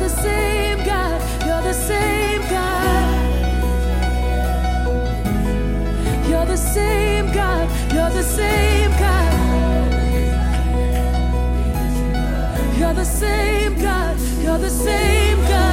the same God. You're the same God. You're the same God. You're the same God. You're the same God. You're the same God.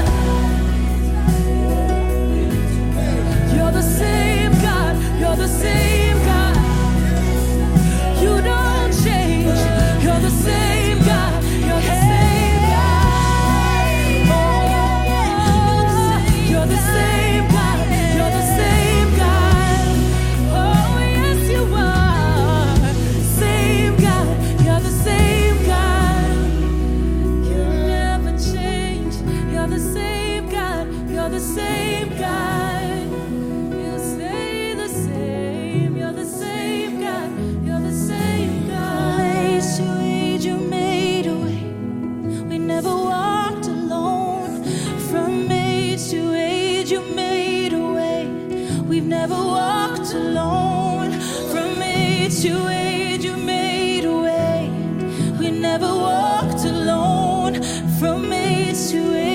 You're the same God. You're the same God. You don't change. You're the same God. You're the same God. Oh, you're the same God. You're the same God. Oh, yes, you are. Same God. You're the same God. You never change. You're the same God. You're the same God. You stay the same. You're the same God. You're the same God. Age to age, you made a way. We never walked alone. From age to age, you made a way. We've never walked alone. From age to age, you made a way. We never walked alone. From age to age.